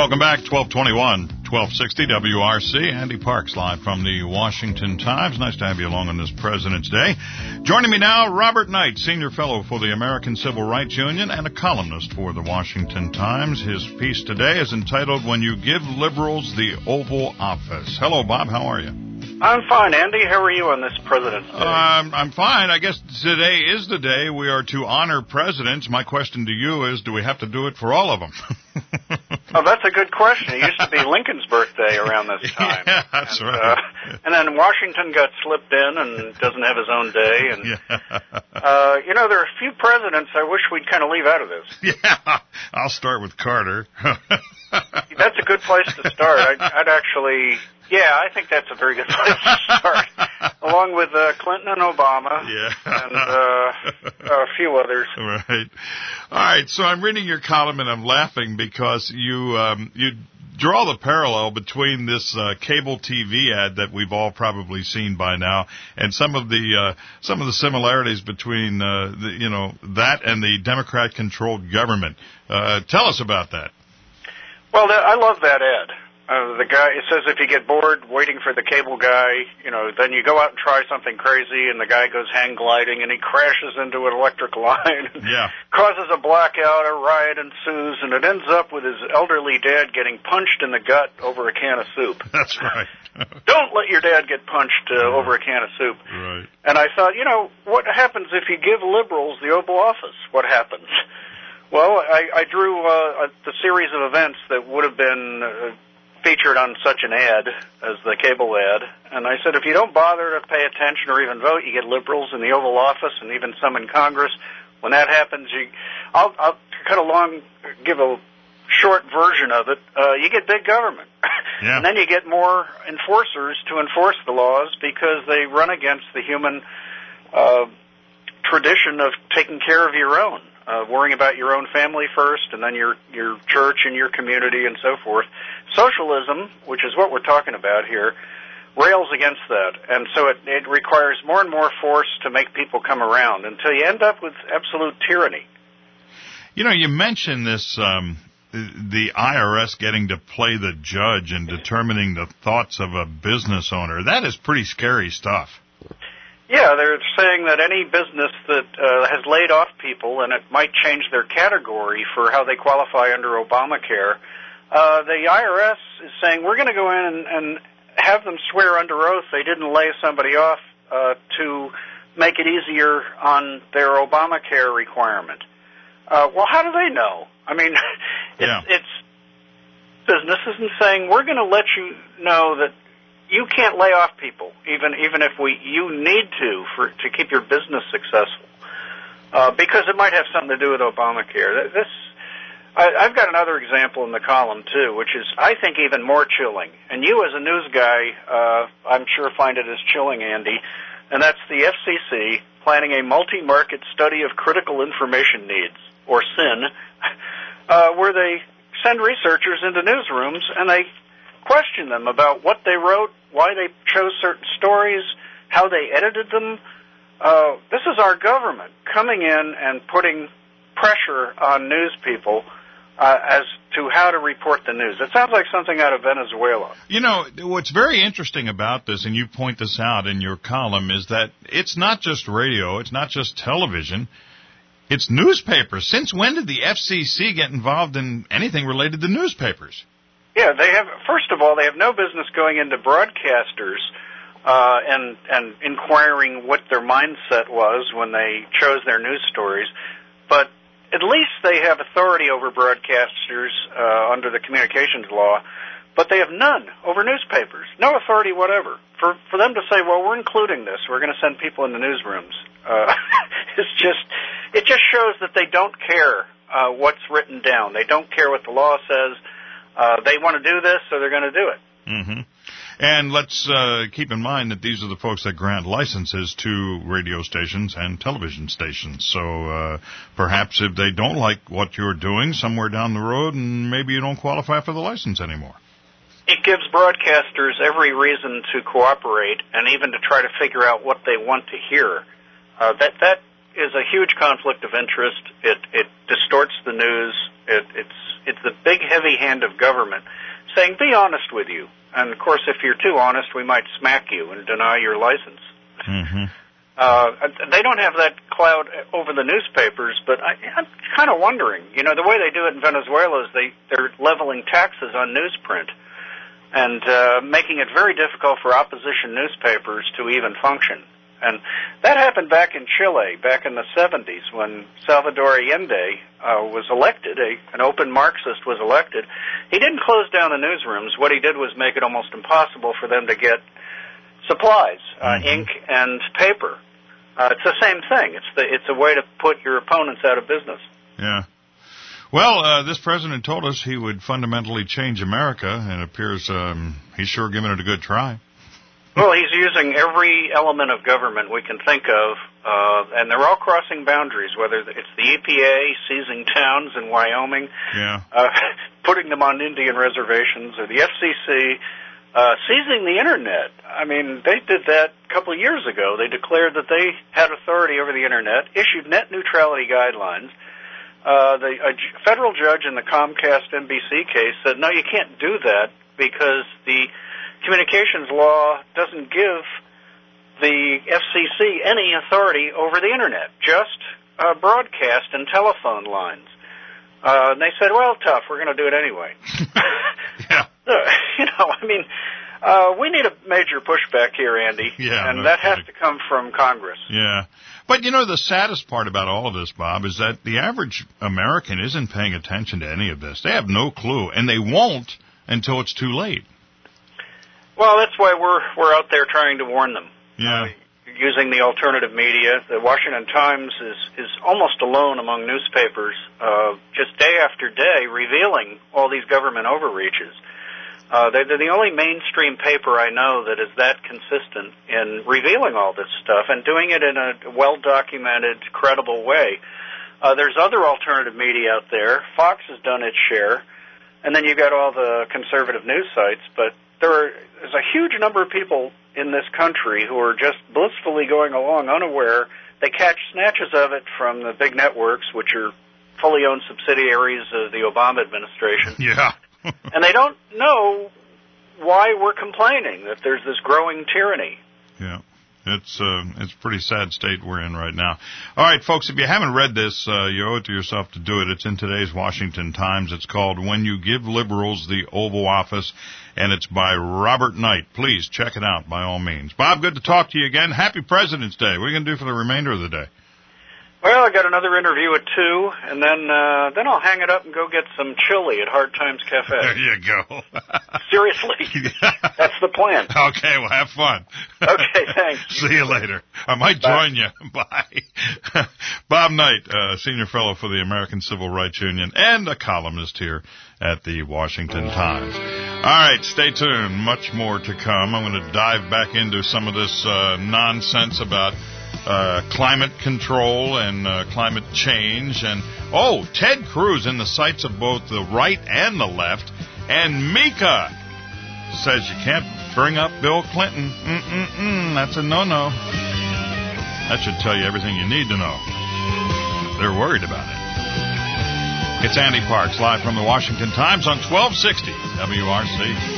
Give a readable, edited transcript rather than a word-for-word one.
Welcome back, 1221, 1260 WRC. Andy Parks live from the Washington Times. Nice to have you along on this President's Day. Joining me now, Robert Knight, Senior Fellow for the American Civil Rights Union and a columnist for the Washington Times. His piece today is entitled, When You Give Liberals the Oval Office. Hello, Bob. How are you? I'm fine, Andy. How are you on this President's Day? I'm fine. I guess today is the day we are to honor presidents. My question to you is, do we have to do it for all of them? Oh, that's a good question. It used to be Lincoln's birthday around this time. Yeah, that's right. And then Washington got slipped in and doesn't have his own day. And there are a few presidents I wish we'd kind of leave out of this. Yeah, I'll start with Carter. That's a good place to start. I'd actually... Yeah, I think that's a very good place to start, along with Clinton and Obama, and a few others. Right. All right, so I'm reading your column, and I'm laughing because you draw the parallel between this cable TV ad that we've all probably seen by now, and some of the similarities between that and the Democrat-controlled government. Tell us about that. Well, I love that ad. The guy, it says if you get bored waiting for the cable guy, then you go out and try something crazy, and the guy goes hang gliding, and he crashes into an electric line, causes a blackout, a riot ensues, and it ends up with his elderly dad getting punched in the gut over a can of soup. That's right. Don't let your dad get punched over a can of soup. Right. And I thought, what happens if you give liberals the Oval Office? What happens? Well, I drew the series of events that would have been... featured on such an ad as the cable ad, and I said if you don't bother to pay attention or even vote, you get liberals in the Oval Office and even some in Congress. When that happens, I'll give a short version of it. You get big government, and then you get more enforcers to enforce the laws because they run against the human tradition of taking care of your own. Worrying about your own family first, and then your church and your community and so forth. Socialism, which is what we're talking about here, rails against that, and so it requires more and more force to make people come around until you end up with absolute tyranny. You mentioned this, the IRS getting to play the judge and determining the thoughts of a business owner. That is pretty scary stuff. Yeah, they're saying that any business that has laid off people, and it might change their category for how they qualify under Obamacare, the IRS is saying we're going to go in and have them swear under oath they didn't lay somebody off to make it easier on their Obamacare requirement. Well, how do they know? I mean, it's businesses and saying we're going to let you know that you can't lay off people, even if you need to keep your business successful, because it might have something to do with Obamacare. I've got another example in the column too, which is I think even more chilling. And you, as a news guy, I'm sure find it as chilling, Andy. And that's the FCC planning a multi-market study of critical information needs, or SIN, where they send researchers into newsrooms and they question them about what they wrote, why they chose certain stories, how they edited them. This is our government coming in and putting pressure on news people as to how to report the news. It sounds like something out of Venezuela. What's very interesting about this, and you point this out in your column, is that it's not just radio, it's not just television, it's newspapers. Since when did the FCC get involved in anything related to newspapers? Yeah, first of all, they have no business going into broadcasters and inquiring what their mindset was when they chose their news stories. But at least they have authority over broadcasters under the communications law, but they have none over newspapers. No authority whatever. For them to say, well, we're including this, we're going to send people in the newsrooms, it just shows that they don't care what's written down. They don't care what the law says. They want to do this, so they're going to do it. Mm-hmm. And let's keep in mind that these are the folks that grant licenses to radio stations and television stations. So perhaps if they don't like what you're doing somewhere down the road, and maybe you don't qualify for the license anymore. It gives broadcasters every reason to cooperate and even to try to figure out what they want to hear. That is a huge conflict of interest. It distorts the news. It's the big, heavy hand of government saying, be honest with you. And, of course, if you're too honest, we might smack you and deny your license. Mm-hmm. They don't have that cloud over the newspapers, but I'm kind of wondering. You know, the way they do it in Venezuela is they're leveling taxes on newsprint and making it very difficult for opposition newspapers to even function. And that happened back in Chile, back in the 70s, when Salvador Allende was elected, an open Marxist was elected. He didn't close down the newsrooms. What he did was make it almost impossible for them to get supplies, ink and paper. It's the same thing. It's a way to put your opponents out of business. Yeah. Well, this president told us he would fundamentally change America, and it appears he's sure giving it a good try. Well, he's using every element of government we can think of, and they're all crossing boundaries, whether it's the EPA seizing towns in Wyoming, putting them on Indian reservations, or the FCC seizing the Internet. I mean, they did that a couple of years ago. They declared that they had authority over the Internet, issued net neutrality guidelines. A federal judge in the Comcast NBC case said, no, you can't do that because the communications law doesn't give the FCC any authority over the Internet, just broadcast and telephone lines. And they said, well, tough, we're going to do it anyway. Yeah. You know, I mean, we need a major pushback here, Andy, and that has to come from Congress. Yeah. But, you know, the saddest part about all of this, Bob, is that the average American isn't paying attention to any of this. They have no clue, and they won't until it's too late. Well, that's why we're out there trying to warn them. Yeah. Using the alternative media. The Washington Times is almost alone among newspapers, just day after day, revealing all these government overreaches. They're the only mainstream paper I know that is that consistent in revealing all this stuff and doing it in a well-documented, credible way. There's other alternative media out there. Fox has done its share, and then you've got all the conservative news sites, but there's a huge number of people in this country who are just blissfully going along unaware. They catch snatches of it from the big networks, which are fully owned subsidiaries of the Obama administration. Yeah. And they don't know why we're complaining that there's this growing tyranny. Yeah. It's a pretty sad state we're in right now. All right, folks, if you haven't read this, you owe it to yourself to do it. It's in today's Washington Times. It's called When You Give Liberals the Oval Office, and it's by Robert Knight. Please check it out by all means. Bob, good to talk to you again. Happy President's Day. What are you going to do for the remainder of the day? Well, I got another interview at 2, and then I'll hang it up and go get some chili at Hard Times Cafe. There you go. Seriously. That's the plan. Okay, well, have fun. Okay, thanks. See you later. I might join you. Bye. Bob Knight, Senior Fellow for the American Civil Rights Union and a columnist here at the Washington Times. All right, stay tuned. Much more to come. I'm going to dive back into some of this nonsense about climate control and climate change. And, Ted Cruz in the sights of both the right and the left. And Mika says you can't bring up Bill Clinton. That's a no-no. That should tell you everything you need to know. They're worried about it. It's Andy Parks, live from the Washington Times on 1260 WRC.